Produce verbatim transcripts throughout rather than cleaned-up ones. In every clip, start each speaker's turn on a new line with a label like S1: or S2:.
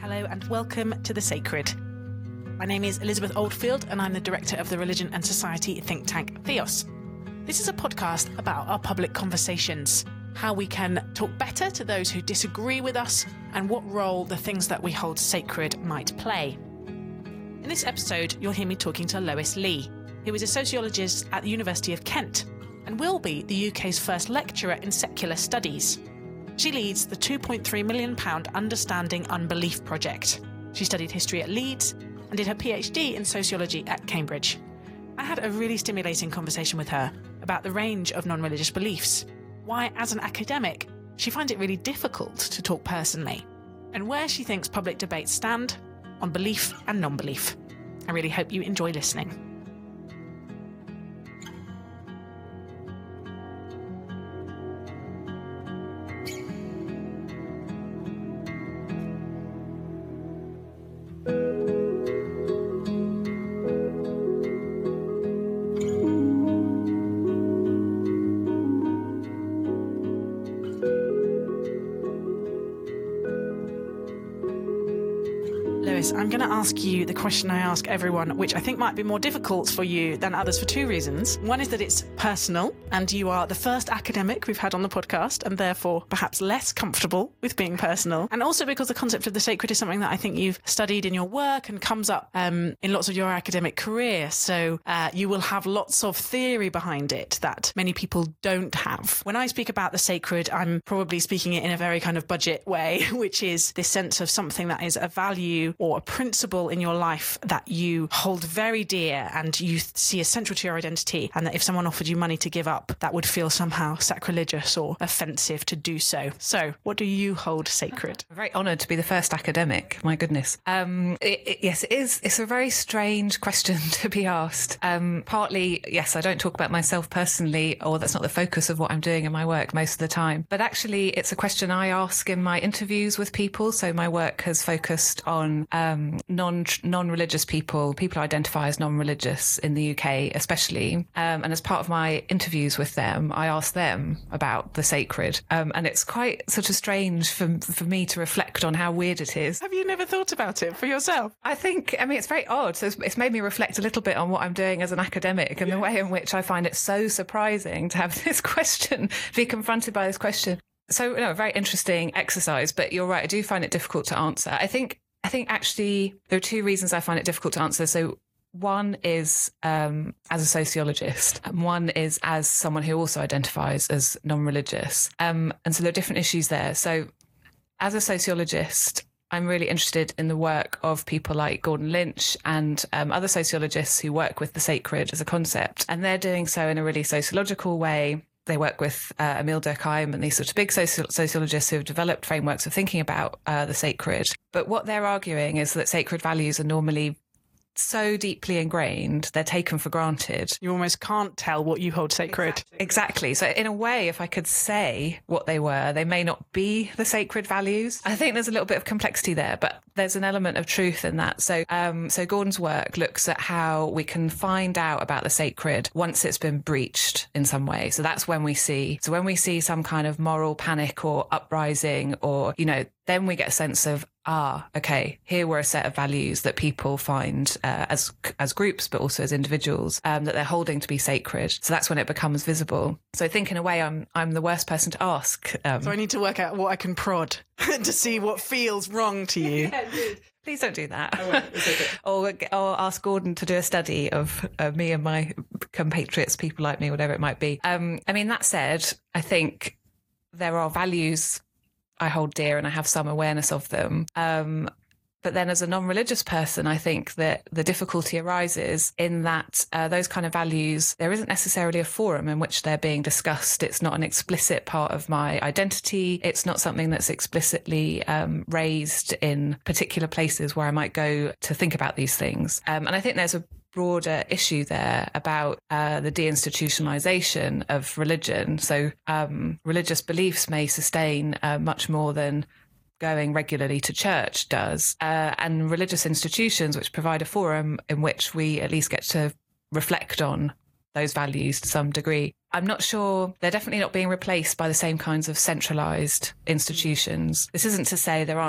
S1: Hello and welcome to The Sacred. My name is Elizabeth Oldfield and I'm the director of the religion and society think tank Theos. This is a podcast about our public conversations, how we can talk better to those who disagree with us, and what role the things that we hold sacred might play. In this episode, you'll hear me talking to Lois Lee, who is a sociologist at the University of Kent and will be the U K's first lecturer in secular studies. She leads the two point three million pounds Understanding Unbelief project. She studied history at Leeds and did her PhD in sociology at Cambridge. I had a really stimulating conversation with her about the range of non-religious beliefs, why, as an academic, she finds it really difficult to talk personally, and where she thinks public debates stand on belief and non-belief. I really hope you enjoy listening. I'm going to ask you the question I ask everyone, which I think might be more difficult for you than others for two reasons. One is that it's personal, and you are the first academic we've had on the podcast, and therefore perhaps less comfortable with being personal. And also because the concept of the sacred is something that I think you've studied in your work and comes up um, in lots of your academic career. So uh, you will have lots of theory behind it that many people don't have. When I speak about the sacred, I'm probably speaking it in a very kind of budget way, which is this sense of something that is a value or a principle in your life that you hold very dear and you see as central to your identity, and that if someone offered you money to give up, that would feel somehow sacrilegious or offensive to do so. So what do you hold sacred?
S2: I'm very honoured to be the first academic. My goodness. Um, it, it, yes, it is. It's a very strange question to be asked. Um, partly, yes, I don't talk about myself personally, or that's not the focus of what I'm doing in my work most of the time. But actually, it's a question I ask in my interviews with people. So my work has focused on um, non, non-religious people, people who identify as non-religious in the U K especially. Um, and as part of my interviews with them, I ask them about the sacred. Um, and it's quite sort of strange for, for me to reflect on how weird it is.
S1: Have you never thought about it for yourself?
S2: I think, I mean, it's very odd. So it's, it's made me reflect a little bit on what I'm doing as an academic and yeah. the way in which I find it so surprising to have this question, to be confronted by this question. So, no, a very interesting exercise, but you're right. I do find it difficult to answer. I think I think actually there are two reasons I find it difficult to answer. So one is um, as a sociologist, and one is as someone who also identifies as non-religious. Um, and so there are different issues there. So as a sociologist, I'm really interested in the work of people like Gordon Lynch and um, other sociologists who work with the sacred as a concept. And they're doing so in a really sociological way. They work with uh, Emile Durkheim and these sort of big soci- sociologists who have developed frameworks of thinking about uh, the sacred. But what they're arguing is that sacred values are normally so deeply ingrained, they're taken for granted.
S1: You almost can't tell what you hold sacred.
S2: Exactly. exactly. So in a way, if I could say what they were, they may not be the sacred values. I think there's a little bit of complexity there, but there's an element of truth in that. So, um, so Gordon's work looks at how we can find out about the sacred once it's been breached in some way. So that's when we see, so when we see some kind of moral panic or uprising, or, you know, then we get a sense of, ah, okay, here were a set of values that people find uh, as as groups, but also as individuals, um, that they're holding to be sacred. So that's when it becomes visible. So I think in a way, I'm I'm the worst person to ask. Um,
S1: so I need to work out what I can prod to see what feels wrong to you.
S2: Yeah, please don't do that. I won't. It's okay. or, or ask Gordon to do a study of uh, me and my compatriots, people like me, whatever it might be. Um, I mean, that said, I think there are values I hold dear and I have some awareness of them. Um, but then as a non-religious person, I think that the difficulty arises in that uh, those kind of values, there isn't necessarily a forum in which they're being discussed. It's not an explicit part of my identity. It's not something that's explicitly um, raised in particular places where I might go to think about these things. Um, and I think there's a broader issue there about uh, the deinstitutionalization of religion. So um, religious beliefs may sustain uh, much more than going regularly to church does. Uh, and religious institutions, which provide a forum in which we at least get to reflect on those values to some degree. I'm not sure, they're definitely not being replaced by the same kinds of centralised institutions. This isn't to say there aren't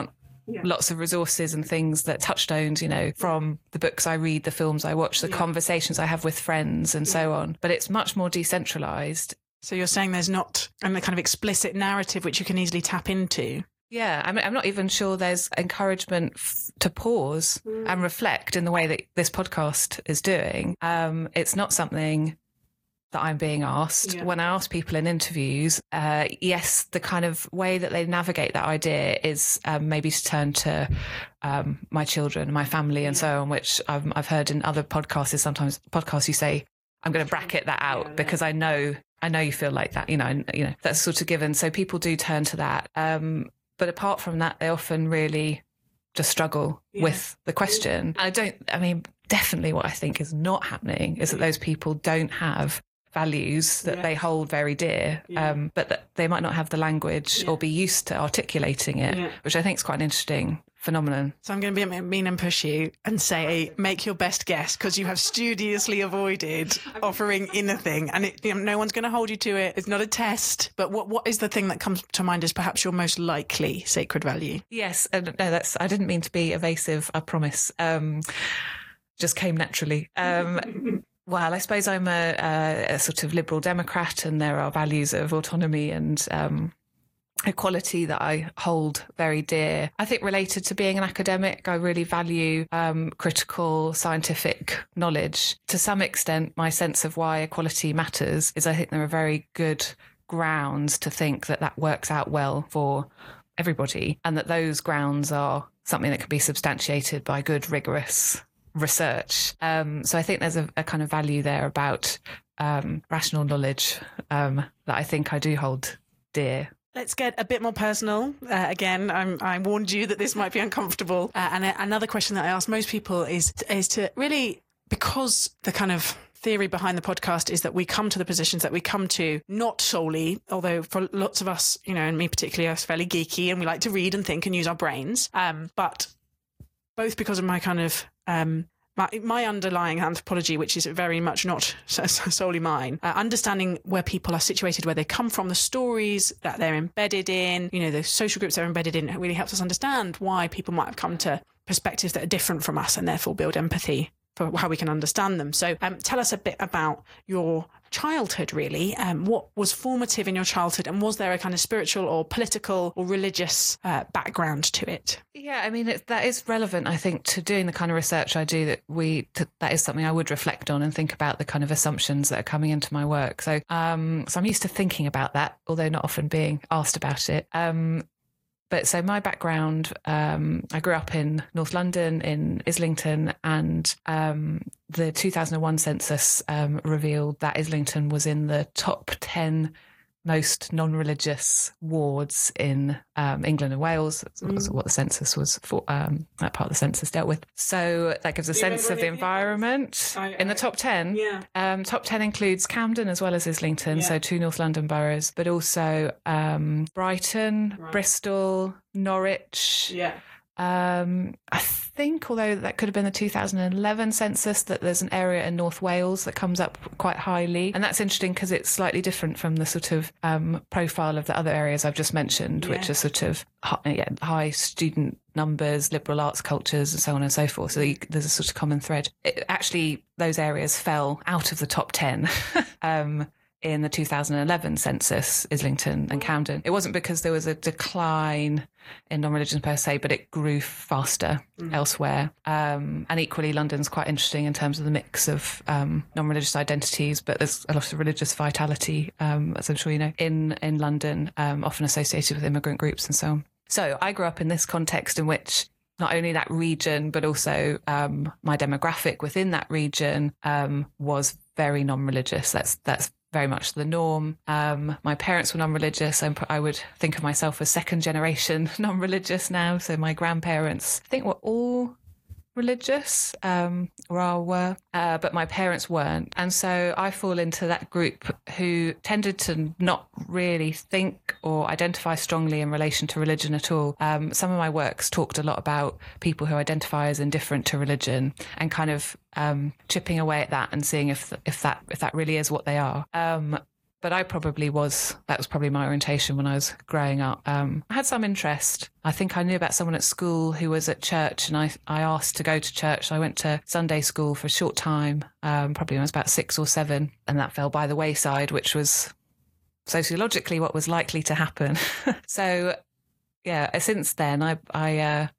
S2: yeah. lots of resources and things that touchstones, you know, from the books I read, the films I watch, the yeah. conversations I have with friends and yeah. so on. But it's much more decentralised.
S1: So you're saying there's not a kind of explicit narrative which you can easily tap into?
S2: Yeah, I'm, I'm not even sure there's encouragement f- to pause mm. and reflect in the way that this podcast is doing. Um, it's not something that I'm being asked. Yeah. When I ask people in interviews, uh, yes, the kind of way that they navigate that idea is um, maybe to turn to um, my children, my family and yeah. so on, which I've, I've heard in other podcasts is sometimes podcasts you say, I'm going to bracket that out yeah, because yeah. I know I know you feel like that, you know, and, you know, that's sort of given. So people do turn to that. Um, But apart from that, they often really just struggle yeah. with the question. I don't, I mean, definitely what I think is not happening is that those people don't have values that yeah. they hold very dear, yeah. um, but that they might not have the language yeah. or be used to articulating it, yeah. which I think is quite an interesting phenomenon.
S1: So I'm going to be mean and push you and say, make your best guess, because you have studiously avoided offering anything, and it, you know, no one's going to hold you to it. It's not a test. But what what is the thing that comes to mind as perhaps your most likely sacred value?
S2: Yes, uh, no, that's. I didn't mean to be evasive. I promise. Um, just came naturally. Um, well, I suppose I'm a, a, a sort of liberal Democrat, and there are values of autonomy and Um, equality that I hold very dear. I think related to being an academic, I really value um, critical scientific knowledge. To some extent, my sense of why equality matters is I think there are very good grounds to think that that works out well for everybody, and that those grounds are something that can be substantiated by good, rigorous research. Um, so I think there's a, a kind of value there about um, rational knowledge um, that I think I do hold dear.
S1: Let's get a bit more personal. Uh, again, I'm, I warned you that this might be uncomfortable. Uh, and a, another question that I ask most people is, is to really, because the kind of theory behind the podcast is that we come to the positions that we come to, not solely, although for lots of us, you know, and me particularly, are fairly geeky and we like to read and think and use our brains, um, but both because of my kind of... Um, My, my underlying anthropology, which is very much not solely mine, uh, understanding where people are situated, where they come from, the stories that they're embedded in, you know, the social groups they're embedded in, really helps us understand why people might have come to perspectives that are different from us, and therefore build empathy for how we can understand them. So um, tell us a bit about your childhood, really. Um, what was formative in your childhood, and was there a kind of spiritual or political or religious uh, background to it?
S2: Yeah, I mean, it, that is relevant, I think, to doing the kind of research I do, that we to, that is something I would reflect on and think about the kind of assumptions that are coming into my work. So, um, so I'm used to thinking about that, although not often being asked about it. Um, But so my background, um, I grew up in North London, in Islington, and um, the two thousand one census um, revealed that Islington was in the top ten most non-religious wards in um, England and Wales. That's mm. what the census was for, um, that part of the census dealt with. So that gives a sense of the environment. I, I, in the top ten, yeah. um, top ten includes Camden as well as Islington, yeah. so two North London boroughs, but also um, Brighton, right. Bristol, Norwich.
S1: Yeah.
S2: Um, I think, although that could have been the two thousand eleven census, that there's an area in North Wales that comes up quite highly. And that's interesting because it's slightly different from the sort of um, profile of the other areas I've just mentioned, yeah. which are sort of high, yeah, high student numbers, liberal arts cultures, and so on and so forth. So you, there's a sort of common thread. It, actually, those areas fell out of the top ten. um, in the two thousand eleven census, Islington and Camden. It wasn't because there was a decline in non-religion per se, but it grew faster mm. elsewhere. Um, and equally, London's quite interesting in terms of the mix of um, non-religious identities, but there's a lot of religious vitality, um, as I'm sure you know, in, in London, um, often associated with immigrant groups and so on. So I grew up in this context in which not only that region, but also um, my demographic within that region um, was very non-religious. That's that's very much the norm. Um, my parents were non-religious, and I would think of myself as second generation non-religious now. So my grandparents, I think, were all religious, um, or all were, uh, but my parents weren't. And so I fall into that group who tended to not really think or identify strongly in relation to religion at all. Um, some of my works talked a lot about people who identify as indifferent to religion, and kind of um, chipping away at that and seeing if if that if that really is what they are. Um, but I probably was, that was probably my orientation when I was growing up. Um, I had some interest. I think I knew about someone at school who was at church, and I, I asked to go to church. So I went to Sunday school for a short time, um, probably when I was about six or seven, and that fell by the wayside, which was sociologically what was likely to happen. So, yeah, since then, I, I uh,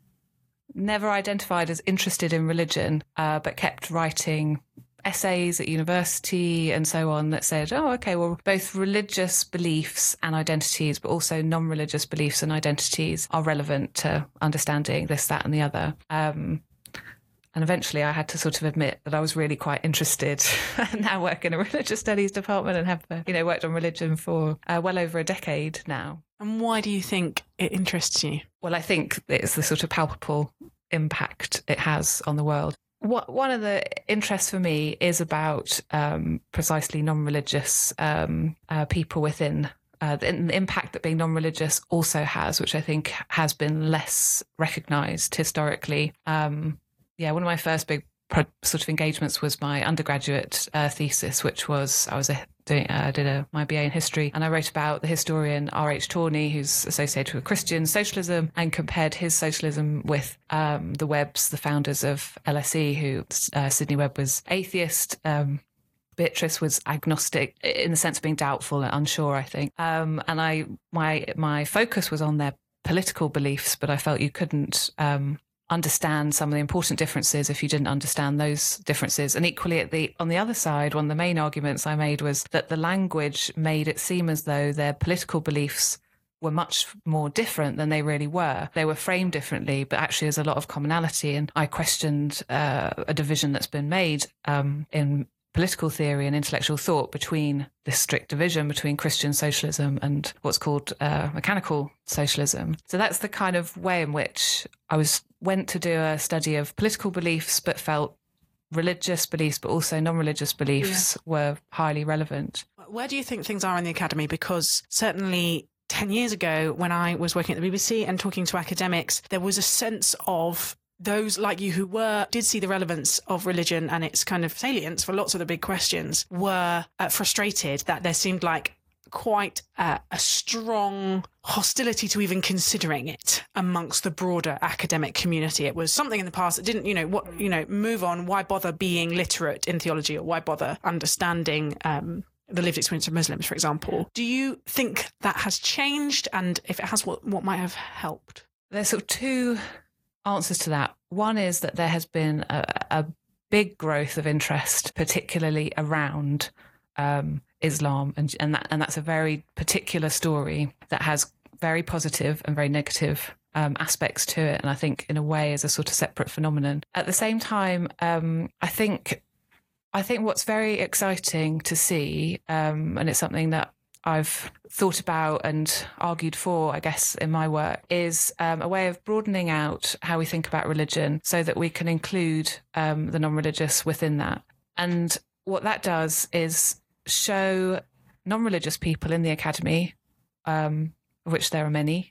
S2: never identified as interested in religion, uh, but kept writing essays at university and so on that said, oh, okay, well, both religious beliefs and identities, but also non-religious beliefs and identities are relevant to understanding this, that, and the other. Um, and eventually I had to sort of admit that I was really quite interested and now work in a religious studies department and have, you know, worked on religion for uh, well over a decade now.
S1: And why do you think it interests you?
S2: Well, I think it's the sort of palpable impact it has on the world. What, one of the interests for me is about um, precisely non-religious um, uh, people within uh, the, the impact that being non-religious also has, which I think has been less recognised historically. Um, yeah, one of my first big pro- sort of engagements was my undergraduate uh, thesis, which was I was a Doing, uh, did a, my B A in history, and I wrote about the historian R H Tawney, who's associated with Christian socialism, and compared his socialism with um, the Webbs, the founders of L S E, who uh, Sidney Webb was atheist. Um, Beatrice was agnostic in the sense of being doubtful and unsure, I think. Um, and I my my focus was on their political beliefs, but I felt you couldn't Um, understand some of the important differences if you didn't understand those differences. And equally at the on the other side, one of the main arguments I made was that the language made it seem as though their political beliefs were much more different than they really were. They were framed differently, but actually there's a lot of commonality. And I questioned uh, a division that's been made um, in political theory and intellectual thought between this strict division between Christian socialism and what's called uh, mechanical socialism. So that's the kind of way in which I was went to do a study of political beliefs, but felt religious beliefs, but also non-religious beliefs yeah. were highly relevant.
S1: Where do you think things are in the academy? Because certainly ten years ago, when I was working at the B B C and talking to academics, there was a sense of those like you who were did see the relevance of religion and its kind of salience for lots of the big questions were uh, frustrated that there seemed like quite uh, a strong hostility to even considering it amongst the broader academic community. It was something in the past that didn't, you know, what, you know, move on. Why bother being literate in theology, or why bother understanding um, the lived experience of Muslims, for example? Do you think that has changed? And if it has, what, what might have helped?
S2: There's sort of two answers to that. One is that there has been a, a big growth of interest, particularly around um, Islam, and and that and that's a very particular story that has very positive and very negative um, aspects to it, and I think in a way is a sort of separate phenomenon. At the same time, um, I think I think what's very exciting to see, um, and it's something that I've thought about and argued for, I guess, in my work, is um, a way of broadening out how we think about religion so that we can include um, the non-religious within that. And what that does is show non-religious people in the academy, um, of which there are many,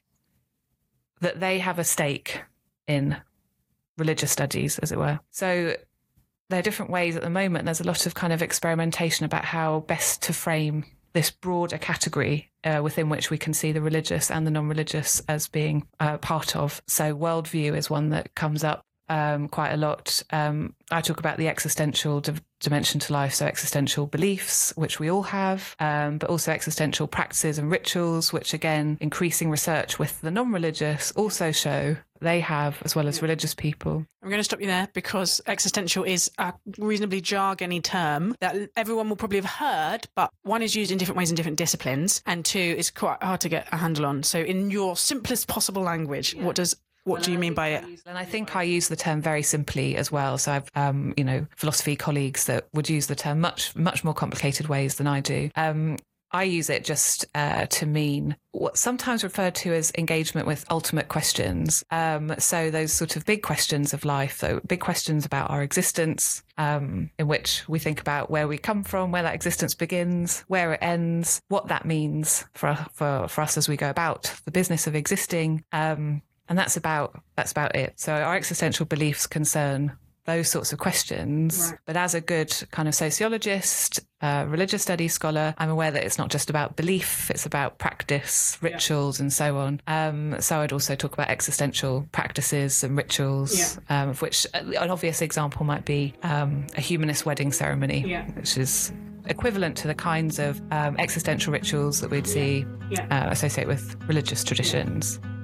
S2: that they have a stake in religious studies, as it were. So there are different ways at the moment. There's a lot of kind of experimentation about how best to frame this broader category uh, within which we can see the religious and the non-religious as being uh, part of. So worldview is one that comes up um, quite a lot. Um, I talk about the existential di- dimension to life, so existential beliefs, which we all have, um, but also existential practices and rituals, which again, increasing research with the non-religious also show they have, as well as religious people.
S1: I'm going to stop you there because existential is a reasonably jargony term that everyone will probably have heard, but one is used in different ways in different disciplines, and two is quite hard to get a handle on. So in your simplest possible language, yeah. what does What do you mean by it?
S2: And I think I use the term very simply as well. So I've, um, you know, philosophy colleagues that would use the term much, much more complicated ways than I do. Um, I use it just uh, to mean what's sometimes referred to as engagement with ultimate questions. Um, so those sort of big questions of life, so big questions about our existence, um, in which we think about where we come from, where that existence begins, where it ends, what that means for for, for us as we go about the business of existing. Um, And that's about that's about it. So our existential beliefs concern those sorts of questions. Right. But as a good kind of sociologist, a religious studies scholar, I'm aware that it's not just about belief, it's about practice, rituals, yeah. and so on. Um, so I'd also talk about existential practices and rituals, yeah. um, of which an obvious example might be um, a humanist wedding ceremony, yeah. which is equivalent to the kinds of um, existential rituals that we'd see yeah. uh, associate with religious traditions.
S1: Yeah.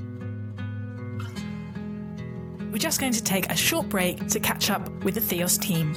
S1: We're just going to take a short break to catch up with the Theos team.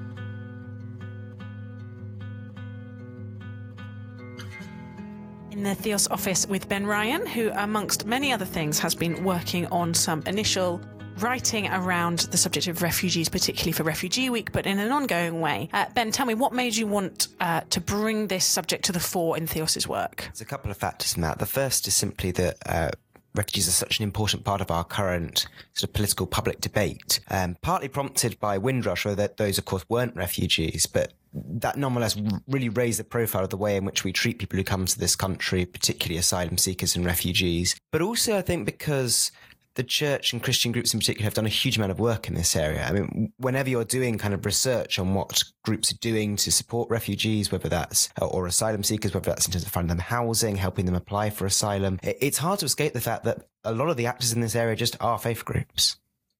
S1: In the Theos office with Ben Ryan, who amongst many other things has been working on some initial writing around the subject of refugees, particularly for Refugee Week, but in an ongoing way. Uh, Ben, tell me, what made you want uh, to bring this subject to the fore in Theos's work?
S3: There's a couple of factors in that. The first is simply that uh, refugees are such an important part of our current sort of political public debate, um, partly prompted by Windrush, where that those, of course, weren't refugees, but that nonetheless really raised the profile of the way in which we treat people who come to this country, particularly asylum seekers and refugees. But also, I think, because the church and Christian groups in particular have done a huge amount of work in this area. I mean, whenever you're doing kind of research on what groups are doing to support refugees, whether that's, or asylum seekers, whether that's in terms of finding them housing, helping them apply for asylum, it's hard to escape the fact that a lot of the actors in this area just are faith groups.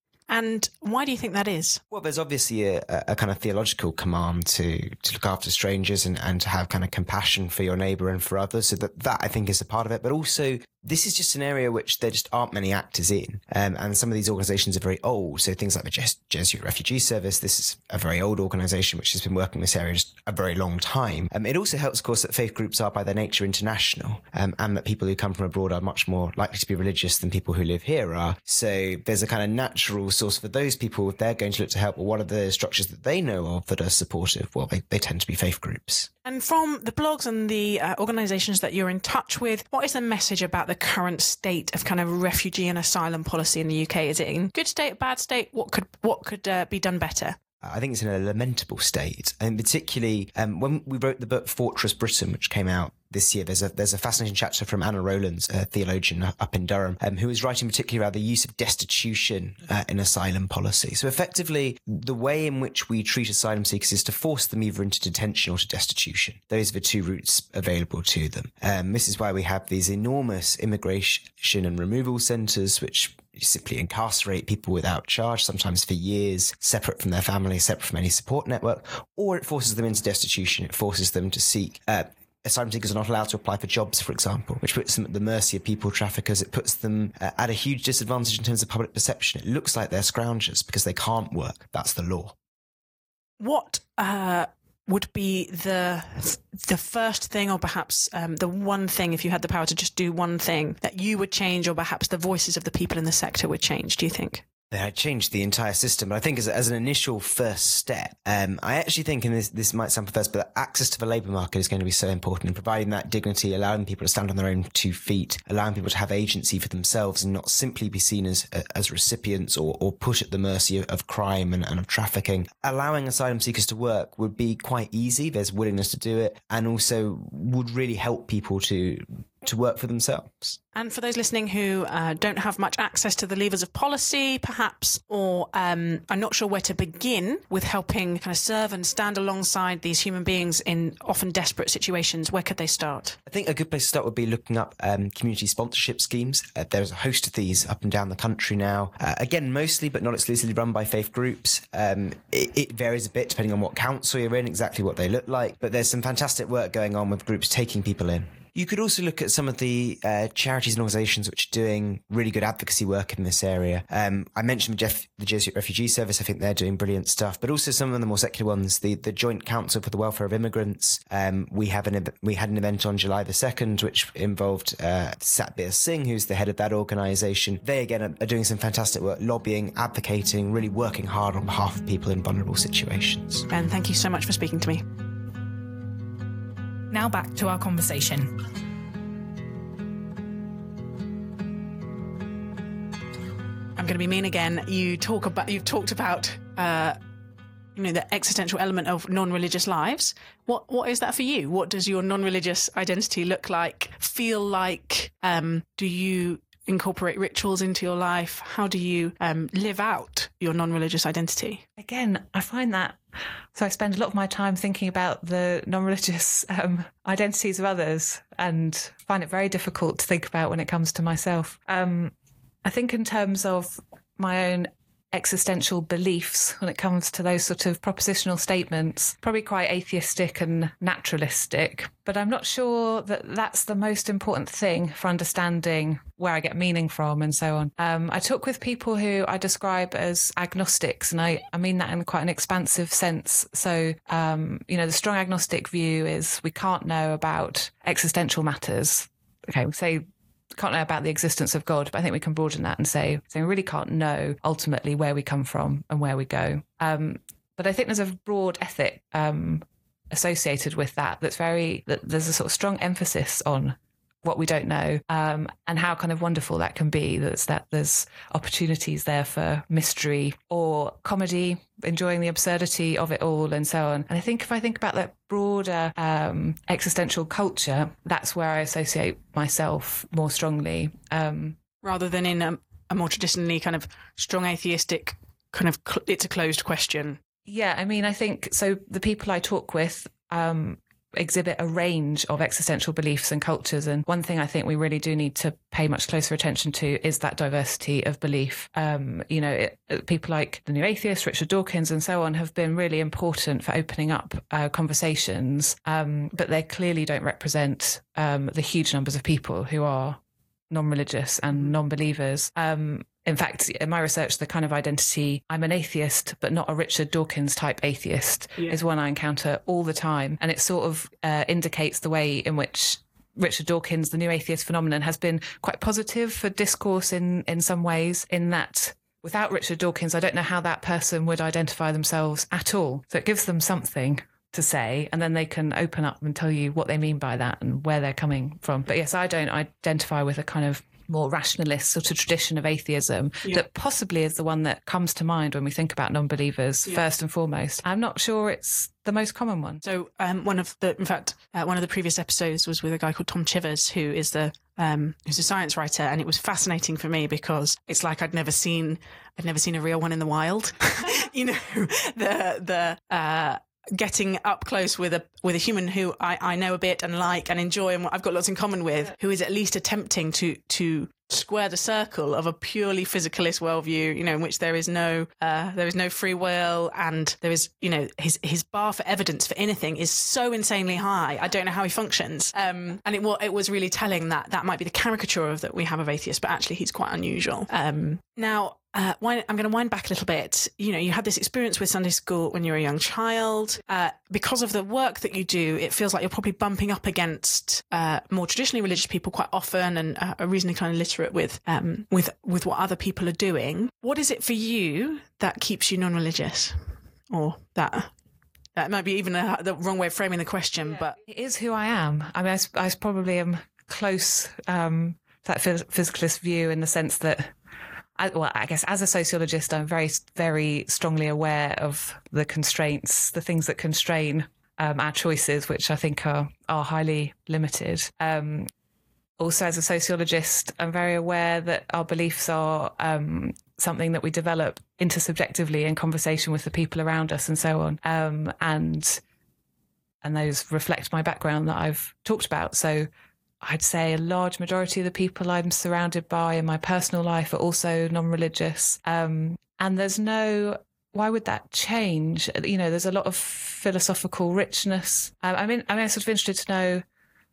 S1: And why do you think that is?
S3: Well, there's obviously a, a kind of theological command to, to look after strangers and, and to have kind of compassion for your neighbour and for others. So that, that I think is a part of it. But also, this is just an area which there just aren't many actors in. Um, and some of these organisations are very old. So things like the Jes- Jesuit Refugee Service, this is a very old organisation which has been working in this area just a very long time. Um, it also helps, of course, that faith groups are by their nature international, um, and that people who come from abroad are much more likely to be religious than people who live here are. So there's a kind of natural source for those people, if they're going to look to help, well, what are the structures that they know of that are supportive? Well, they, they tend to be faith groups.
S1: And from the blogs and the uh, organisations that you're in touch with, what is the message about the current state of kind of refugee and asylum policy in the U K? Is it in good state, bad state? What could what could uh, be done better?
S3: I think it's in a lamentable state. And particularly um, when we wrote the book Fortress Britain, which came out this year, there's a there's a fascinating chapter from Anna Rowlands, a theologian up in Durham, um, who was writing particularly about the use of destitution uh, in asylum policy. So effectively, the way in which we treat asylum seekers is to force them either into detention or to destitution. Those are the two routes available to them. Um, this is why we have these enormous immigration and removal centres, which simply incarcerate people without charge, sometimes for years, separate from their family, separate from any support network, or it forces them into destitution. It forces them to seek uh, asylum seekers are not allowed to apply for jobs, for example, which puts them at the mercy of people traffickers. It puts them uh, at a huge disadvantage in terms of public perception. It looks like they're scroungers because they can't work. That's the law.
S1: What uh, would be the the first thing, or perhaps um, the one thing, if you had the power to just do one thing, that you would change, or perhaps the voices of the people in the sector would change, do you think?
S3: They had changed the entire system. But I think as, as an initial first step, um, I actually think, and this, this might sound perverse, but access to the labour market is going to be so important in providing that dignity, allowing people to stand on their own two feet, allowing people to have agency for themselves and not simply be seen as as recipients or, or put at the mercy of, of crime and, and of trafficking. Allowing asylum seekers to work would be quite easy. There's willingness to do it, and also would really help people to to work for themselves.
S1: And for those listening who uh, don't have much access to the levers of policy, perhaps, or um, I'm not sure where to begin with helping kind of serve and stand alongside these human beings in often desperate situations, where could they start?
S3: I think a good place to start would be looking up um, community sponsorship schemes. Uh, there's a host of these up and down the country now. Uh, again, mostly but not exclusively run by faith groups. Um, it, it varies a bit depending on what council you're in, exactly what they look like. But there's some fantastic work going on with groups taking people in. You could also look at some of the uh, charities and organisations which are doing really good advocacy work in this area. Um, I mentioned Jeff, the Jesuit Refugee Service. I think they're doing brilliant stuff, but also some of the more secular ones. The the Joint Council for the Welfare of Immigrants. Um, we have an we had an event on July the second which involved uh, Satbir Singh, who's the head of that organisation. They again are, are doing some fantastic work, lobbying, advocating, really working hard on behalf of people in vulnerable situations.
S1: Ben, thank you so much for speaking to me.
S4: Now back to our conversation.
S1: I'm going to be mean again. You talk about you've talked about uh, you know the existential element of non-religious lives. What what is that for you? What does your non-religious identity look like? Feel like? Um, do you incorporate rituals into your life? How do you um, live out your non-religious identity?
S2: Again, I find that, so I spend a lot of my time thinking about the non-religious um, identities of others and find it very difficult to think about when it comes to myself. Um, I think in terms of my own existential beliefs when it comes to those sort of propositional statements, probably quite atheistic and naturalistic, but I'm not sure that that's the most important thing for understanding where I get meaning from and so on. Um, I talk with people who I describe as agnostics, and I, I mean that in quite an expansive sense. So, um, you know, the strong agnostic view is we can't know about existential matters. Okay, we say can't know about the existence of God, but I think we can broaden that and say, so we really can't know ultimately where we come from and where we go. Um, but I think there's a broad ethic um, associated with that that's very, that there's a sort of strong emphasis on what we don't know um, and how kind of wonderful that can be. That's that there's opportunities there for mystery or comedy, enjoying the absurdity of it all and so on. And I think if I think about that broader um, existential culture, that's where I associate myself more strongly. Um,
S1: Rather than in a, a more traditionally kind of strong atheistic kind of, cl- it's a closed question.
S2: Yeah, I mean, I think, so the people I talk with um, exhibit a range of existential beliefs and cultures. And one thing I think we really do need to pay much closer attention to is that diversity of belief. Um, you know, it, people like the New Atheist, Richard Dawkins and so on have been really important for opening up uh, conversations, um, but they clearly don't represent um, the huge numbers of people who are non-religious and non-believers. Um, In fact, in my research, the kind of identity, I'm an atheist, but not a Richard Dawkins type atheist, yeah. is one I encounter all the time. And it sort of uh, indicates the way in which Richard Dawkins, the New Atheist phenomenon, has been quite positive for discourse in, in some ways, in that without Richard Dawkins, I don't know how that person would identify themselves at all. So it gives them something to say, and then they can open up and tell you what they mean by that and where they're coming from. But yes, I don't identify with a kind of more rationalist sort of tradition of atheism yeah. that possibly is the one that comes to mind when we think about non-believers yeah. first and foremost. I'm not sure it's the most common one.
S1: So um, one of the, in fact, uh, one of the previous episodes was with a guy called Tom Chivers, who is the um, who's a science writer, and it was fascinating for me because it's like I'd never seen I'd never seen a real one in the wild. you know, the the. Uh, getting up close with a with a human who I, I know a bit and like and enjoy and I've got lots in common with, who is at least attempting to to square the circle of a purely physicalist worldview, you know, in which there is no uh, there is no free will, and there is, you know, his his bar for evidence for anything is so insanely high. I don't know how he functions. Um, and it was it was really telling that that might be the caricature of that we have of atheists, but actually he's quite unusual. Um, now. Uh, wind, I'm going to wind back a little bit. You know, you had this experience with Sunday school when you were a young child. Uh, because of the work that you do, it feels like you're probably bumping up against uh, more traditionally religious people quite often, and uh, are reasonably kind of literate with um, with with what other people are doing. What is it for you that keeps you non-religious, or that? That might be even a, the wrong way of framing the question, yeah. but
S2: it is who I am. I mean, I, I probably am close um, to that physicalist view in the sense that. I, well, I guess as a sociologist, I'm very, very strongly aware of the constraints, the things that constrain um, our choices, which I think are are highly limited. Um, also, as a sociologist, I'm very aware that our beliefs are um, something that we develop intersubjectively in conversation with the people around us and so on. Um, and and those reflect my background that I've talked about. So I'd say a large majority of the people I'm surrounded by in my personal life are also non-religious. Um, and there's no, why would that change? You know, there's a lot of philosophical richness. Um, I mean, I mean, I'm sort of interested to know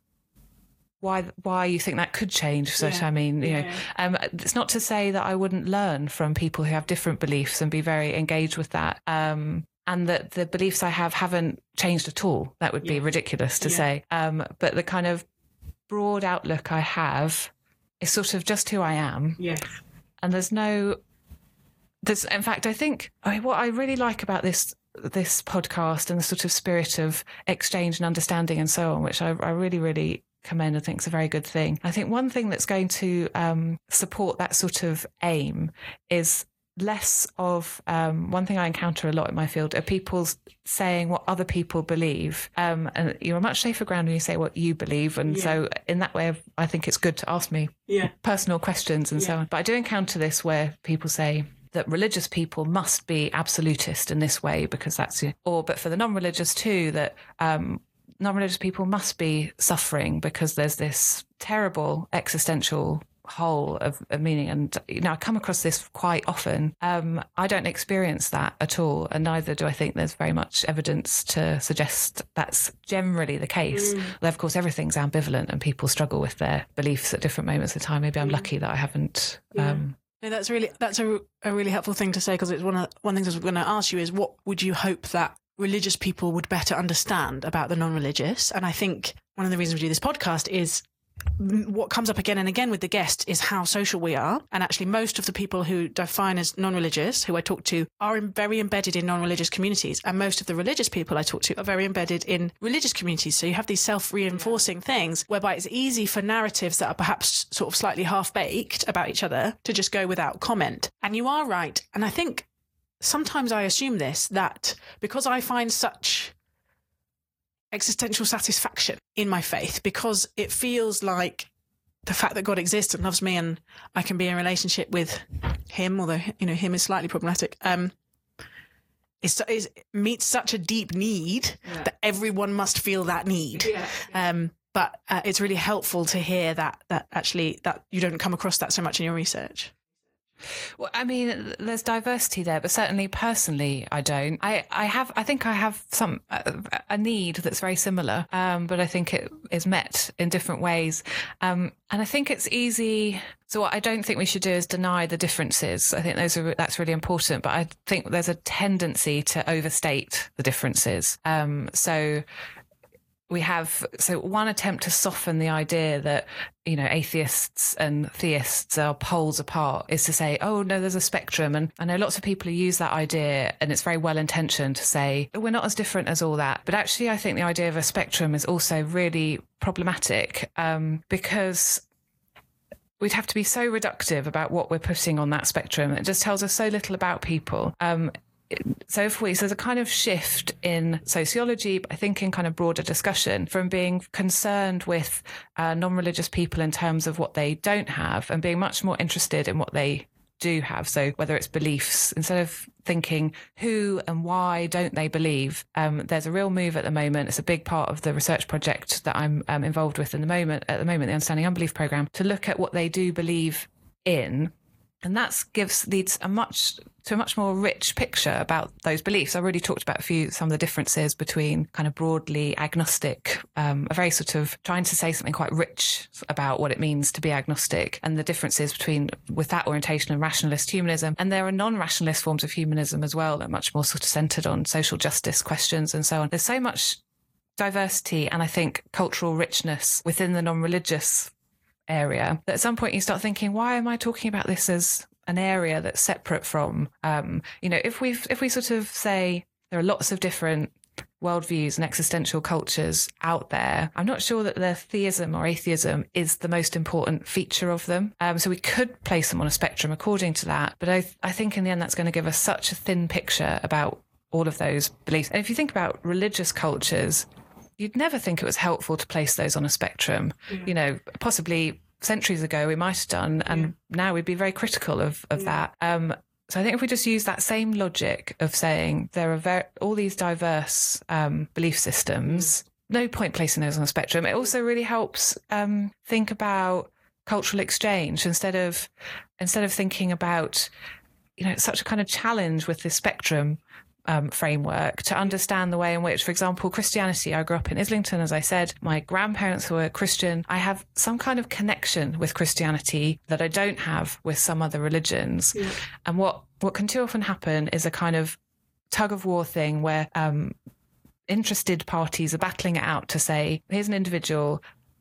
S2: why why you think that could change. So yeah. I mean, you yeah. know, um, it's not to say that I wouldn't learn from people who have different beliefs and be very engaged with that. Um, and that the beliefs I have haven't changed at all. That would yeah. be ridiculous to yeah. say. Um, but the kind of broad outlook I have is sort of just who I am.
S1: Yes.
S2: And there's no, there's, in fact, I think I mean, what I really like about this this podcast and the sort of spirit of exchange and understanding and so on, which I, I really, really commend and think is a very good thing. I think one thing that's going to um, support that sort of aim is less of um, one thing I encounter a lot in my field are people saying what other people believe, um, and you're much safer ground when you say what you believe. And yeah. so in that way, I think it's good to ask me yeah. personal questions and yeah. so on. But I do encounter this where people say that religious people must be absolutist in this way because that's, or but for the non-religious too, that um, non-religious people must be suffering because there's this terrible existential whole of, of meaning. And you know, I come across this quite often. Um, I don't experience that at all, and neither do I think there's very much evidence to suggest that's generally the case. Mm. Although, of course, everything's ambivalent and people struggle with their beliefs at different moments of time. Maybe I'm mm. lucky that I haven't.
S1: Yeah.
S2: Um,
S1: no, that's really that's a, a really helpful thing to say, because it's one of one of the things I was going to ask you is what would you hope that religious people would better understand about the non-religious? And I think one of the reasons we do this podcast is what comes up again and again with the guest is how social we are. And actually most of the people who define as non-religious, who I talk to, are in very embedded in non-religious communities. And most of the religious people I talk to are very embedded in religious communities. So you have these self-reinforcing things whereby it's easy for narratives that are perhaps sort of slightly half-baked about each other to just go without comment. And you are right. And I think sometimes I assume this, that because I find such existential satisfaction in my faith, because it feels like the fact that God exists and loves me and I can be in a relationship with him, although, you know, him is slightly problematic, um, is, is meets such a deep need yeah. that everyone must feel that need. Yeah. Um, but uh, it's really helpful to hear that, that actually that you don't come across that so much in your research.
S2: Well, I mean, there's diversity there, but certainly personally, I don't. I, I have, I think I have some, a, a need that's very similar, um, but I think it is met in different ways. Um, and I think it's easy. So what I don't think we should do is deny the differences. I think those are, that's really important, but I think there's a tendency to overstate the differences. Um, so we have, so one attempt to soften the idea that, you know, atheists and theists are poles apart is to say, oh, no, there's a spectrum. And I know lots of people who use that idea, and it's very well intentioned to say, we're not as different as all that. But actually, I think the idea of a spectrum is also really problematic um, because we'd have to be so reductive about what we're putting on that spectrum. It just tells us so little about people. Um, So if we, so there's a kind of shift in sociology, but I think in kind of broader discussion, from being concerned with uh, non-religious people in terms of what they don't have and being much more interested in what they do have. So whether it's beliefs, instead of thinking who and why don't they believe, um, there's a real move at the moment. It's a big part of the research project that I'm um, involved with in the moment, at the moment, the Understanding Unbelief programme, to look at what they do believe in. And that gives leads a much to a much more rich picture about those beliefs. I already talked about a few some of the differences between kind of broadly agnostic, um, a very sort of trying to say something quite rich about what it means to be agnostic, and the differences between with that orientation and rationalist humanism. And there are non-rationalist forms of humanism as well that are much more sort of centred on social justice questions and so on. There's so much diversity and I think cultural richness within the non-religious area that at some point you start thinking, why am I talking about this as an area that's separate from, um, you know, if we if we sort of say there are lots of different worldviews and existential cultures out there, I'm not sure that the theism or atheism is the most important feature of them. Um, so we could place them on a spectrum according to that. But I, I think in the end, that's going to give us such a thin picture about all of those beliefs. And if you think about religious cultures, you'd never think it was helpful to place those on a spectrum. Yeah. You know, possibly centuries ago we might have done, and yeah. now we'd be very critical of, of yeah. that. Um, so I think if we just use that same logic of saying there are very, all these diverse um, belief systems, no point placing those on a spectrum. It also really helps um, think about cultural exchange instead of instead of thinking about, you know, it's such a kind of challenge with this spectrum Um, framework to understand the way in which, for example, Christianity, I grew up in Islington, as I said, my grandparents were Christian. I have some kind of connection with Christianity that I don't have with some other religions. Yeah. And what, what can too often happen is a kind of tug of war thing where um, interested parties are battling it out to say, here's an individual,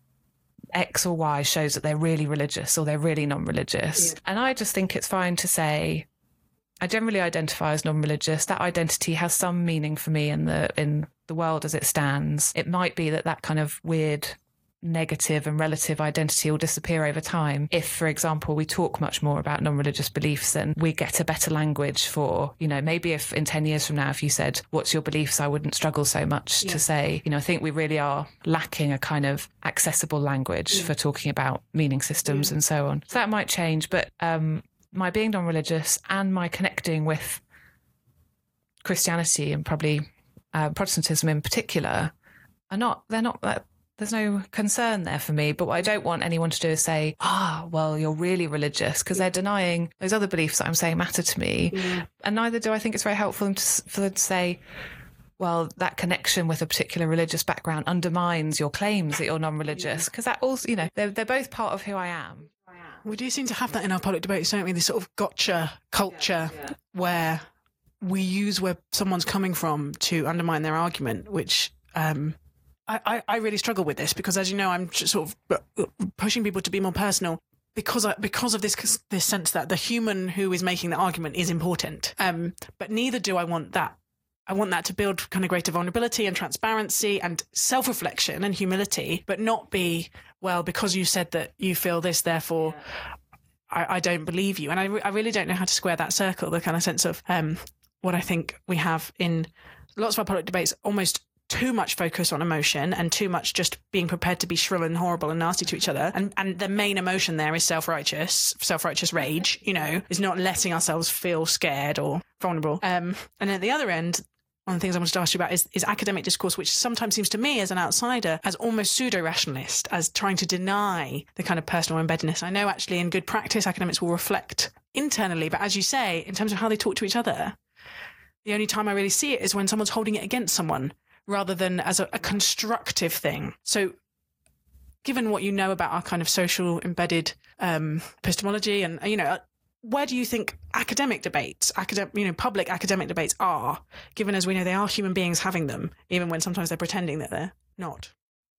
S2: X or Y shows that they're really religious or they're really non-religious. Yeah. And I just think it's fine to say, I generally identify as non-religious. That identity has some meaning for me in the in the world as it stands. It might be that that kind of weird negative and relative identity will disappear over time if, for example, we talk much more about non-religious beliefs and we get a better language for, you know, maybe if in ten years from now, if you said, what's your beliefs, I wouldn't struggle so much yeah. to say, you know, I think we really are lacking a kind of accessible language yeah. for talking about meaning systems yeah. and so on. So that might change, but um, my being non-religious and my connecting with Christianity and probably uh, Protestantism in particular are not, they're not that, there's no concern there for me. But what I don't want anyone to do is say, ah, oh, well, you're really religious, because they're denying those other beliefs that I'm saying matter to me. Yeah. And neither do I think it's very helpful to, for them to say, well, that connection with a particular religious background undermines your claims that you're non-religious, because that also, you know, they're, they're both part of who I am.
S1: We do seem to have that in our public debates, don't we? This sort of gotcha culture yeah, yeah. where we use where someone's coming from to undermine their argument, which um, I, I really struggle with this because, as you know, I'm just sort of pushing people to be more personal because I, because of this this sense that the human who is making the argument is important. Um, but neither do I want that. I want that to build kind of greater vulnerability and transparency and self-reflection and humility, but not be, well, because you said that you feel this, therefore yeah. I, I don't believe you. And I, re- I really don't know how to square that circle, the kind of sense of um, what I think we have in lots of our public debates, almost too much focus on emotion and too much just being prepared to be shrill and horrible and nasty to each other. And and the main emotion there is self-righteous, self-righteous rage, you know, is not letting ourselves feel scared or vulnerable. Um, and at the other end, one of the things I wanted to ask you about is, is academic discourse, which sometimes seems to me as an outsider as almost pseudo-rationalist, as trying to deny the kind of personal embeddedness. I know actually in good practice, academics will reflect internally, but as you say, in terms of how they talk to each other, the only time I really see it is when someone's holding it against someone rather than as a, a constructive thing. So given what you know about our kind of social embedded um, epistemology and, you know, where do you think academic debates, academic, you know, public academic debates are, given as we know they are human beings having them, even when sometimes they're pretending that they're not?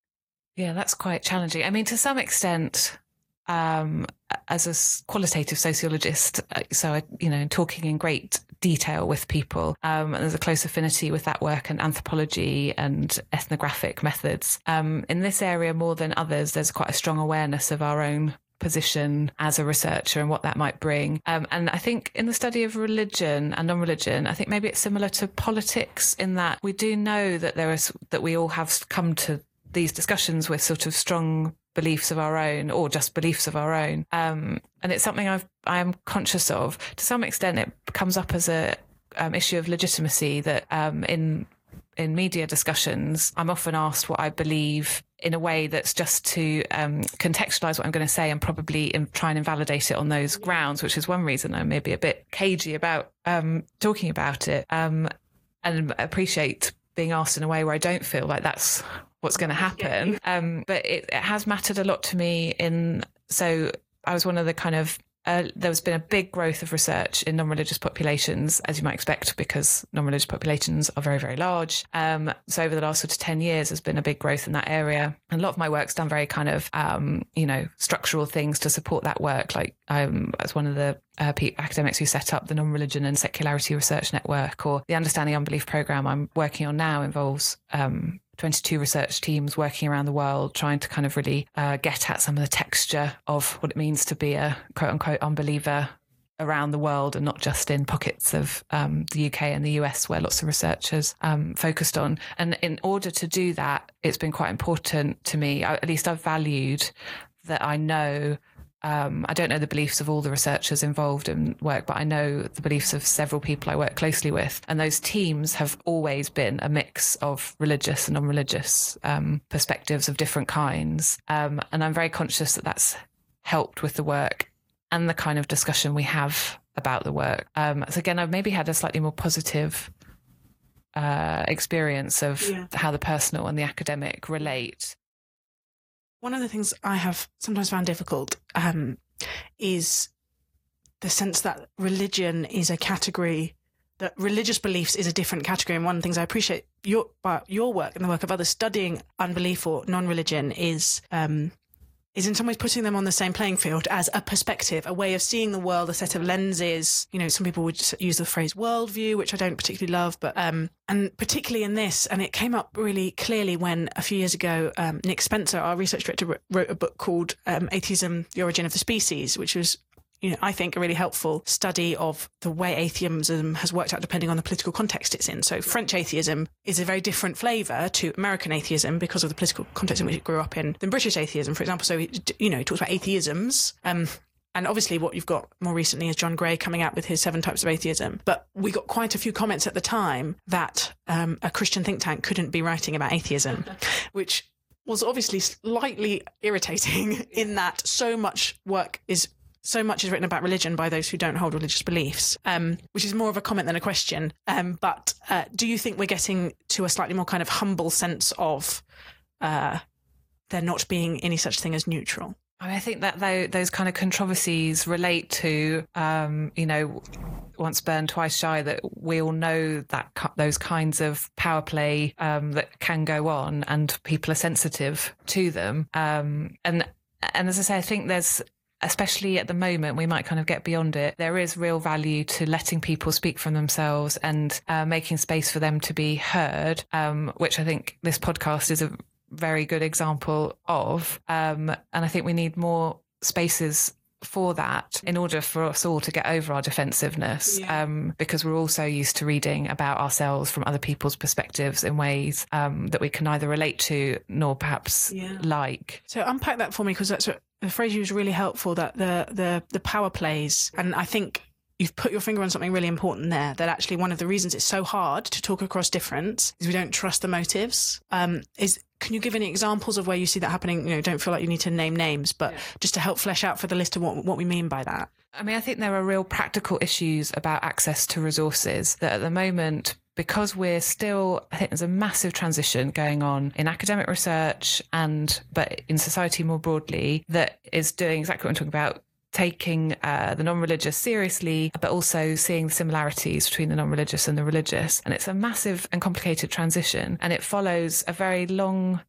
S2: Yeah, that's quite challenging. I mean, to some extent, um, as a qualitative sociologist, so, I, you know, talking in great detail with people, um, and there's a close affinity with that work and anthropology and ethnographic methods. Um, in this area, more than others, there's quite a strong awareness of our own position as a researcher and what that might bring. Um, and I think in the study of religion and non-religion, I think maybe it's similar to politics in that we do know that there is, that we all have come to these discussions with sort of strong beliefs of our own or just beliefs of our own. Um, and it's something I've, I'm conscious of. To some extent, it comes up as a um, issue of legitimacy that um, in in media discussions, I'm often asked what I believe in a way that's just to um, contextualise what I'm going to say and probably in, try and invalidate it on those grounds, which is one reason I'm maybe a bit cagey about um, talking about it, um, and appreciate being asked in a way where I don't feel like that's what's going to happen. Um, but it, it has mattered a lot to me in, so I was one of the kind of, Uh, there's been a big growth of research in non-religious populations, as you might expect, because non-religious populations are very, very large. Um, so over the last sort of ten years, there's been a big growth in that area. And a lot of my work's done very kind of, um, you know, structural things to support that work. Like um, as one of the uh, academics who set up the Non-Religion and Secularity Research Network, or the Understanding Unbelief programme I'm working on now involves um, twenty-two research teams working around the world, trying to kind of really uh, get at some of the texture of what it means to be a quote unquote unbeliever around the world, and not just in pockets of um, the U K and the U S where lots of researchers um, focused on. And in order to do that, it's been quite important to me, I, at least I've valued that I know Um, I don't know the beliefs of all the researchers involved in work, but I know the beliefs of several people I work closely with. And those teams have always been a mix of religious and non-religious um, perspectives of different kinds. Um, and I'm very conscious that that's helped with the work and the kind of discussion we have about the work. Um, so again, I've maybe had a slightly more positive uh, experience of yeah. how the personal and the academic relate.
S1: One of the things I have sometimes found difficult um, is the sense that religion is a category, that religious beliefs is a different category. And one of the things I appreciate your, about your work and the work of others studying unbelief or non-religion is um, is in some ways putting them on the same playing field as a perspective, a way of seeing the world, a set of lenses. You know, some people would use the phrase worldview, which I don't particularly love, but um, and particularly in this, and it came up really clearly when a few years ago, um, Nick Spencer, our research director, wrote a book called um, Atheism, The Origin of the Species, which was, you know, I think a really helpful study of the way atheism has worked out depending on the political context it's in. So French atheism is a very different flavour to American atheism because of the political context in which it grew up in than British atheism, for example. So, you know, it talks about atheisms. Um, and obviously what you've got more recently is John Gray coming out with his seven types of atheism. But we got quite a few comments at the time that um, a Christian think tank couldn't be writing about atheism, which was obviously slightly irritating in that so much work is So much is written about religion by those who don't hold religious beliefs, um, which is more of a comment than a question. Um, but uh, do you think we're getting to a slightly more kind of humble sense of uh, there not being any such thing as neutral?
S2: I mean, I think that though, those kind of controversies relate to, um, you know, once burned, twice shy, that we all know that those kinds of power play um, that can go on and people are sensitive to them. Um, and and as I say, I think there's, especially at the moment, we might kind of get beyond it. There is real value to letting people speak for themselves and uh, making space for them to be heard, um, which I think this podcast is a very good example of. Um, and I think we need more spaces for that in order for us all to get over our defensiveness, yeah. um, because we're also used to reading about ourselves from other people's perspectives in ways um, that we can neither relate to nor perhaps yeah. like.
S1: So unpack that for me, because that's what the phrase you was really helpful, that the the the power plays. And I think you've put your finger on something really important there, that actually one of the reasons it's so hard to talk across difference is we don't trust the motives. Um, is Can you give any examples of where you see that happening? You know, don't feel like you need to name names, but yeah. just to help flesh out for the listener what, what we mean by that.
S2: I mean, I think there are real practical issues about access to resources that at the moment, because we're still, I think there's a massive transition going on in academic research and, but in society more broadly, that is doing exactly what I'm talking about, taking uh, the non-religious seriously, but also seeing the similarities between the non-religious and the religious. And it's a massive and complicated transition. And it follows a very long,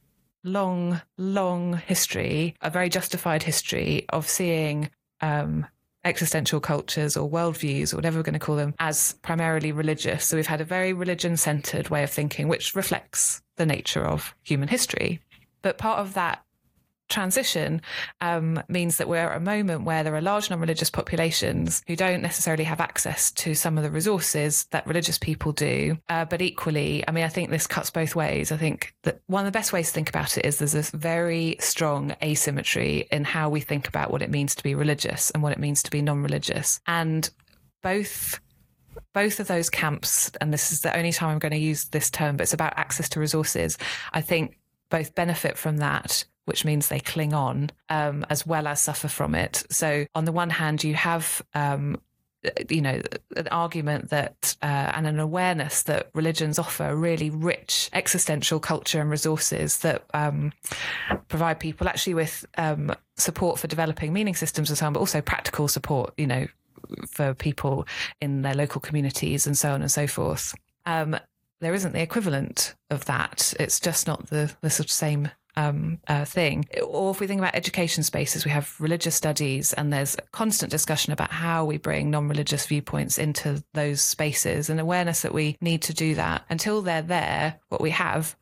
S2: long, long history, a very justified history of seeing um, existential cultures or worldviews or whatever we're going to call them as primarily religious. So we've had a very religion-centred way of thinking, which reflects the nature of human history. But part of that transition um, means that we're at a moment where there are large non-religious populations who don't necessarily have access to some of the resources that religious people do. Uh, but equally, I mean, I think this cuts both ways. I think that one of the best ways to think about it is there's this very strong asymmetry in how we think about what it means to be religious and what it means to be non-religious. And both both of those camps, and this is the only time I'm going to use this term, but it's about access to resources, I think both benefit from that, which means they cling on, um, as well as suffer from it. So on the one hand, you have, um, you know, an argument that uh, and an awareness that religions offer a really rich existential culture and resources that um, provide people actually with um, support for developing meaning systems and so on, but also practical support, you know, for people in their local communities and so on and so forth. Um, there isn't the equivalent of that. It's just not the, the sort of same Um, uh, thing. Or if we think about education spaces, we have religious studies and there's a constant discussion about how we bring non-religious viewpoints into those spaces and awareness that we need to do that. Until they're there, what we have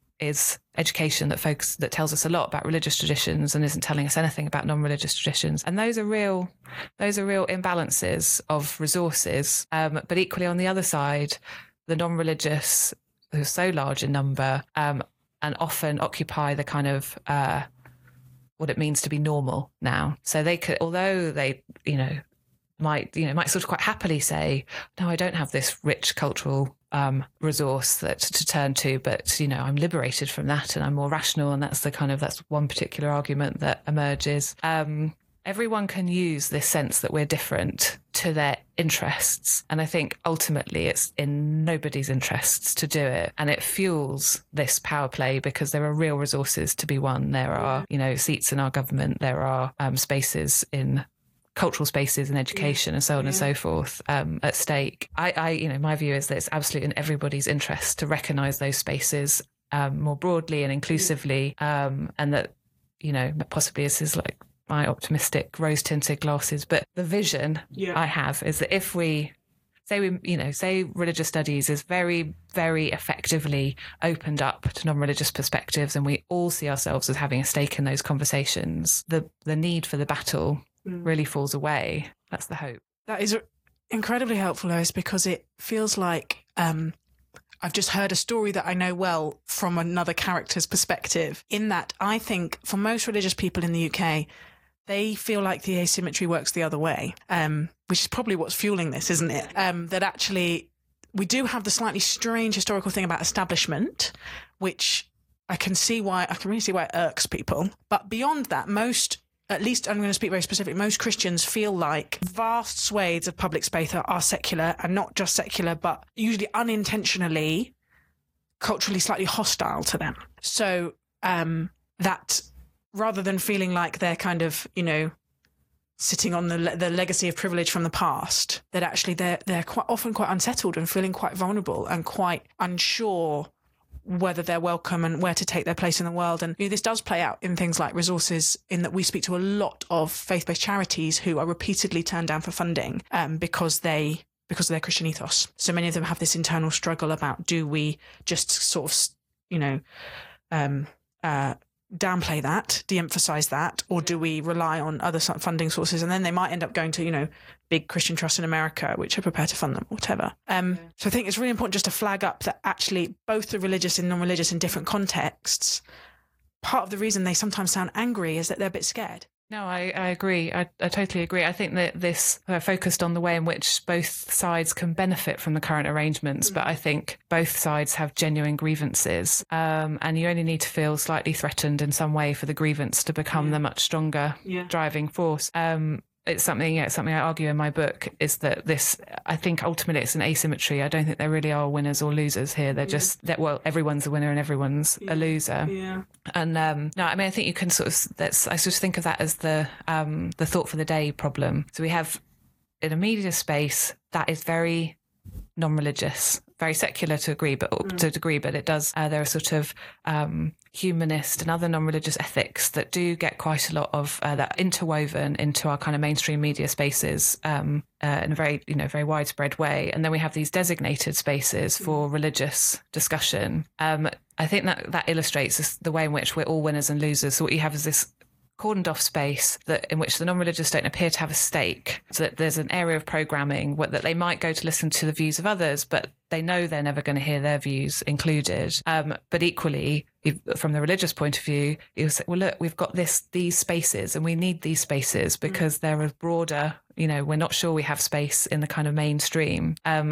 S2: is education that focus, that tells us a lot about religious traditions and isn't telling us anything about non-religious traditions. And those are real, those are real imbalances of resources. Um, but equally on the other side, the non-religious, who are so large in number, um, and often occupy the kind of uh, what it means to be normal now. So they could, although they, you know, might, you know, might sort of quite happily say, no, I don't have this rich cultural um, resource that to turn to, but, you know, I'm liberated from that and I'm more rational. And that's the kind of, that's one particular argument that emerges. Um, everyone can use this sense that we're different to their interests. And I think ultimately it's in nobody's interests to do it. And it fuels this power play because there are real resources to be won. There are, you know, seats in our government. There are um, spaces in cultural spaces and education and so on yeah. and so forth um, at stake. I, I, you know, my view is that it's absolutely in everybody's interest to recognise those spaces um, more broadly and inclusively, um, and that you know, possibly this is like my optimistic rose-tinted glasses, but the vision yeah. I have is that if we say we, you know, say religious studies is very, very effectively opened up to non-religious perspectives, and we all see ourselves as having a stake in those conversations, the the need for the battle mm. really falls away. That's the hope.
S1: That is incredibly helpful, Lois, because it feels like um, I've just heard a story that I know well from another character's perspective, in that I think for most religious people in the U K, they feel like the asymmetry works the other way, um, which is probably what's fueling this, isn't it? Um, that actually we do have the slightly strange historical thing about establishment, which I can see why, I can really see why it irks people. But beyond that, most, at least I'm going to speak very specifically, most Christians feel like vast swathes of public space are, are secular, and not just secular, but usually unintentionally, culturally slightly hostile to them. So um, that rather than feeling like they're kind of, you know, sitting on the the legacy of privilege from the past, that actually they're they're quite often quite unsettled and feeling quite vulnerable and quite unsure whether they're welcome and where to take their place in the world. And you know, this does play out in things like resources, in that we speak to a lot of faith-based charities who are repeatedly turned down for funding um, because they because of their Christian ethos. So many of them have this internal struggle about, do we just sort of, you know, um, uh, downplay that, de-emphasize that, or do we rely on other funding sources? And then they might end up going to, you know, big Christian trusts in America, which are prepared to fund them, whatever. Um, yeah. So I think it's really important just to flag up that actually both the religious and non-religious in different contexts, part of the reason they sometimes sound angry is that they're a bit scared.
S2: No, I, I agree. I, I totally agree. I think that this uh, focused on the way in which both sides can benefit from the current arrangements, mm. but I think both sides have genuine grievances, um, and you only need to feel slightly threatened in some way for the grievance to become yeah. the much stronger yeah. driving force. Um, It's something, yeah, it's something I argue in my book, is that this, I think ultimately it's an asymmetry. I don't think there really are winners or losers here. They're yeah. just that, well, everyone's a winner and everyone's
S1: yeah.
S2: a loser.
S1: Yeah.
S2: And um, no, I mean, I think you can sort of, that's, I sort of think of that as the um, the thought for the day problem. So we have in a media space that is very non-religious, very secular to agree, but mm. to a degree, but it does, uh, there are sort of um, humanist and other non-religious ethics that do get quite a lot of uh, that interwoven into our kind of mainstream media spaces um, uh, in a very, you know, very widespread way. And then we have these designated spaces for religious discussion. Um, I think that that illustrates this, the way in which we're all winners and losers. So what you have is this cordoned off space that in which the non-religious don't appear to have a stake, so that there's an area of programming where, that they might go to listen to the views of others, but they know they're never going to hear their views included. Um, but equally, if, from the religious point of view, you say, well, look, we've got this these spaces and we need these spaces because mm. they're a broader, you know, we're not sure we have space in the kind of mainstream. Um,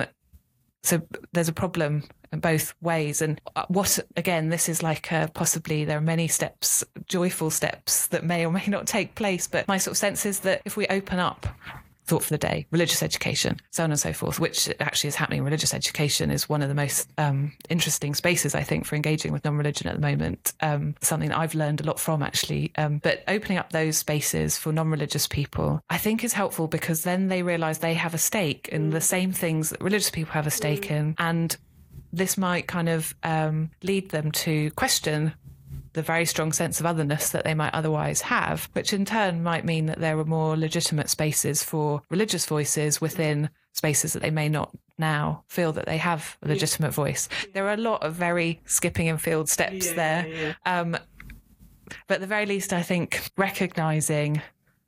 S2: so there's a problem in both ways. And what, again, this is like uh, possibly there are many steps, joyful steps that may or may not take place. But my sort of sense is that if we open up thought for the day, religious education, so on and so forth, which actually is happening. Religious education is one of the most um, interesting spaces, I think, for engaging with non-religion at the moment. Um, something that I've learned a lot from, actually. Um, but opening up those spaces for non-religious people, I think, is helpful, because then they realise they have a stake in the same things that religious people have a stake in. And this might kind of um, lead them to question the very strong sense of otherness that they might otherwise have, which in turn might mean that there are more legitimate spaces for religious voices within spaces that they may not now feel that they have a legitimate yeah. voice. There are a lot of very skipping and field steps yeah, there. Yeah. Um, but at the very least, I think recognising,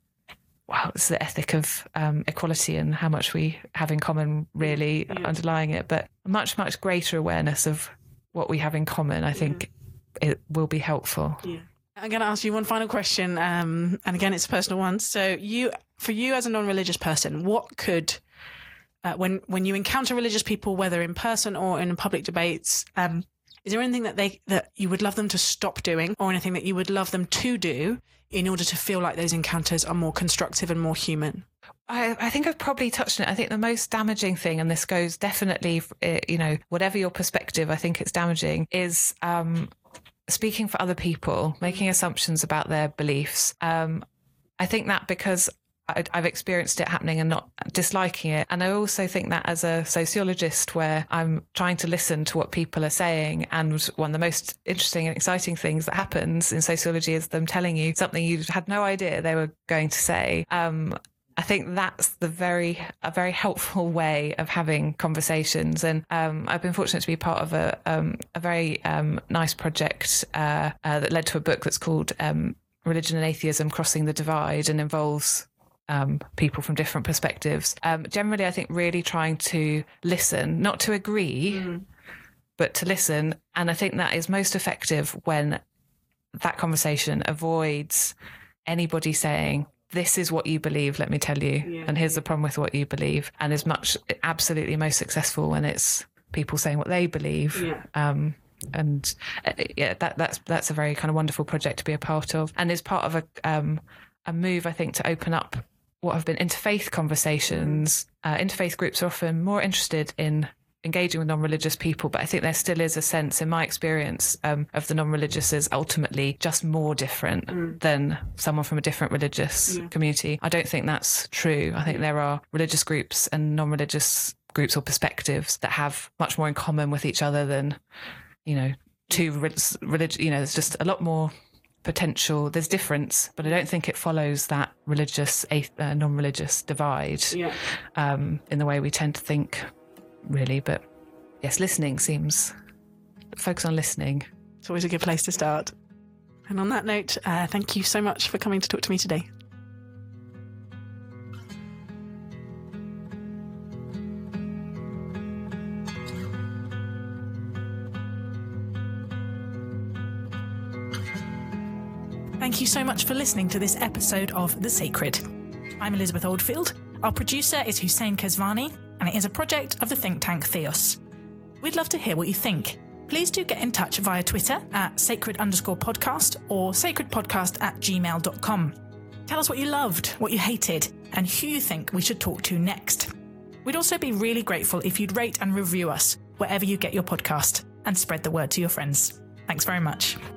S2: wow, it's the ethic of um, equality and how much we have in common really yeah. underlying it, but a much, much greater awareness of what we have in common, I think, yeah. it will be helpful. Yeah.
S1: I'm going to ask you one final question, um, and again, it's a personal one. So, you, for you as a non-religious person, what could, uh, when when you encounter religious people, whether in person or in public debates, um, is there anything that they that you would love them to stop doing, or anything that you would love them to do in order to feel like those encounters are more constructive and more human?
S2: I, I think I've probably touched on it. I think the most damaging thing, and this goes definitely, you know, whatever your perspective, I think it's damaging, is um, speaking for other people, making assumptions about their beliefs. Um, I think that because I, I've experienced it happening and not disliking it. And I also think that as a sociologist, where I'm trying to listen to what people are saying, and one of the most interesting and exciting things that happens in sociology is them telling you something you had no idea they were going to say. Um, I think that's the very a very helpful way of having conversations. And um, I've been fortunate to be part of a um, a very um, nice project uh, uh, that led to a book that's called um, Religion and Atheism: Crossing the Divide, and involves um, people from different perspectives. Um, generally, I think really trying to listen, not to agree, mm. but to listen. And I think that is most effective when that conversation avoids anybody saying, this is what you believe, let me tell you. Yeah. And here's the problem with what you believe. And is much absolutely most successful when it's people saying what they believe. Yeah. Um, and uh, yeah, that, that's that's a very kind of wonderful project to be a part of, and is part of a um, a move, I think, to open up what have been interfaith conversations. Uh, interfaith groups are often more interested in engaging with non-religious people, but I think there still is a sense, in my experience, um, of the non-religious as ultimately just more different mm. than someone from a different religious yeah. community. I don't think that's true. I think there are religious groups and non-religious groups or perspectives that have much more in common with each other than, you know, two religion. You know, there's just a lot more potential. There's difference, but I don't think it follows that religious, uh, non-religious divide yeah. um, in the way we tend to think. Really, but yes, listening seems focus on listening.
S1: It's always a good place to start. And on that note, uh, thank you so much for coming to talk to me today. Thank you so much for listening to this episode of The Sacred. I'm Elizabeth Oldfield. Our producer is Hussein Kesvani, and it is a project of the think tank Theos. We'd love to hear what you think. Please do get in touch via Twitter at sacred underscore podcast or sacredpodcast at gmail dot com. Tell us what you loved, what you hated, and who you think we should talk to next. We'd also be really grateful if you'd rate and review us wherever you get your podcast, and spread the word to your friends. Thanks very much.